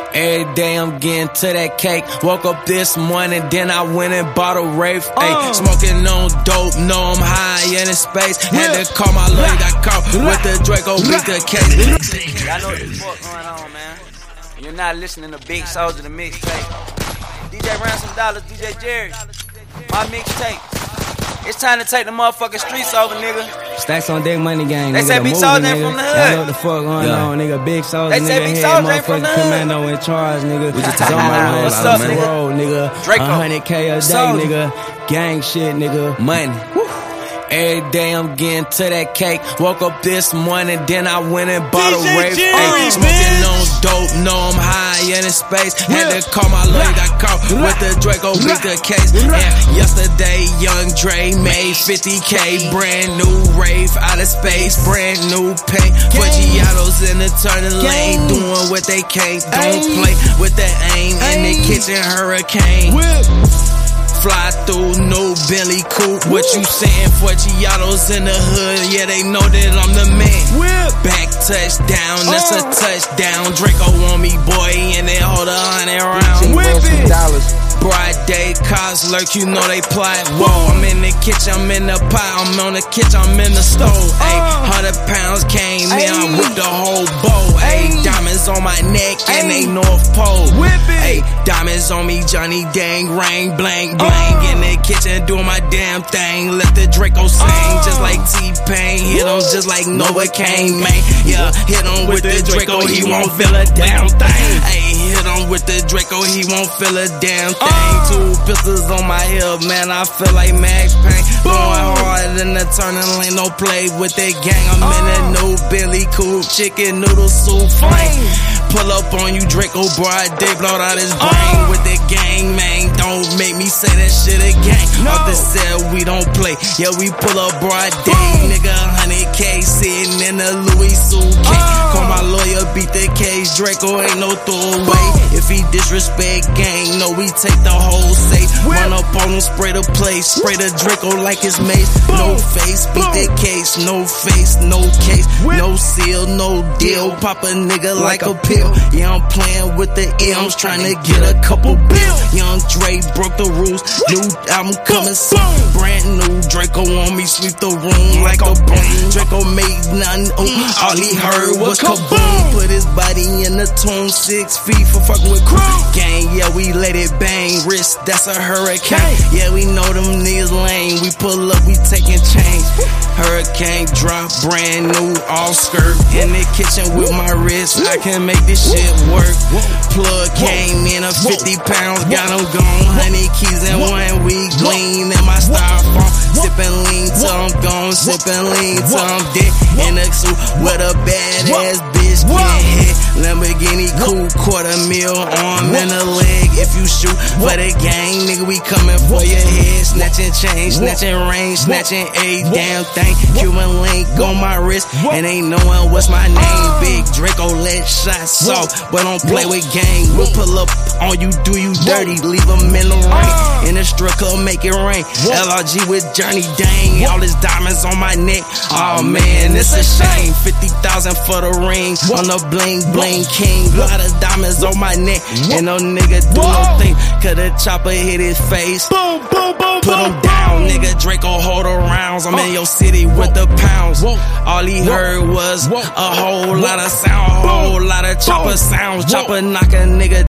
Every day I'm getting to that cake. Woke up this morning, then I went and bought a Wraith. Smoking on dope, know I'm high in space. Had to call my lawyer, got caught with the Draco, beat the case. I know what the fuck going on, man. And you're not listening to Big Soulja, the mixtape. DJ Ransom Dollars, DJ Jerry, my mixtape. It's time to take the motherfucking streets over, nigga. Stacks on deck, money gang. They say Big Soulja ain't from the hood. I know what the fuck going on, nigga. Big Soulja, they say Big Soulja ain't from the hood. Commando in charge, nigga. We just talking about what's up, nigga? Road, nigga. Draco. 100K a day, nigga. Gang shit, nigga. Money. Every day I'm getting to that cake. Woke up this morning, then I went and bought a Wraith. Smoking on dope, know I'm high in space. Had to call my lawyer, got caught with the Draco, beat the case. Yesterday, young Dre made 50K. Brand new Wraith, out of space, brand new paint. Giados in the turning lane, doing what they can't. Don't play with the aim in the kitchen, hurricane. Fly through, no Bentley coupe. What you saying for Giados in the hood? Yeah, they know that I'm the man. Back touchdown, that's a touchdown. Draco on me, boy, and they hold 100 rounds. Broad day, cars lurk, you know they plot. Whoa, I'm in the kitchen, I'm in the pot, I'm on the kitchen, I'm in the stove. 100 pounds came in, I whipped the whole bowl. Diamonds on my neck and they North Pole. Diamonds on me, Johnny Dang, rain, blank, blank. In the kitchen, doing my damn thing. Let the Draco sing, just like T-Pain. Hit him just like Novocaine, man. Yeah, hit him with the Draco, he won't feel a damn thing. Hit him with the Draco, he won't feel a damn thing. 2 pistols on my hip, man, I feel like Max Payne. Going hard in the turning lane, no play with that gang. I'm in a new Bentley coupe, chicken noodle soup flame. Pull up on you, Draco, broad day, blowed out his brain with that gang, man. Don't make me say that shit again. Off the cell, we don't play. Yeah, we pull up broad day, nigga. 100K sitting in a Louis suitcase. Call my lawyer, beat the case. Draco ain't no throwaway. If he disrespect gang, no, we take the whole safe. Run up on him, spray the place, spray the Draco like it's mace. No face, beat the case. No face, no case, no seal, no deal. Pop a nigga like a pill. Yeah, I'm playing with the M's, trying to get a couple bills. Young Dre broke the rules, new album coming soon. Brand new Draco on me, sweep the room like a broom. Draco made nothing, all he heard was kaboom. Put his body in the tomb, 6 feet for fucking with crew. Gang, yeah, we let it bang, wrist, that's a hurricane. Yeah, we know them niggas lame, we pull up, we taking change. Hurricane drop, brand new, all skirt. In the kitchen with my wrist, I can make this shit work. Plug came in a 50 pounds, got him gone. 100 keys in 1 week, lean in my styrofoam. Sippin' lean till I'm gone, sippin' lean till I'm dead. In a suit with a badass bitch, can't hit. Lamborghini coupe, $250,000 arm and a leg. If you shoot for the gang, nigga, we coming for your head. Snatching chain, snatching range, snatching a damn thing. Cuban link on my wrist, and ain't knowing what's my name. Big Draco, let shots off, but don't play with gang. We'll pull up on you, do you dirty, leave them in the rain. In the strip club, make it rain. LRG with Johnny Dang, all his diamonds on my neck. Oh man, it's a shame. 50,000 for the ring, on the bling bling king. Lot of diamonds on my neck, and no nigga do no thing. Cause the chopper hit his face. Boom, boom, boom, put him down, nigga. Draco hold the rounds. I'm in your city with the pounds. All he heard was a whole lot of sound, a whole lot of chopper sounds. Chopper knock a nigga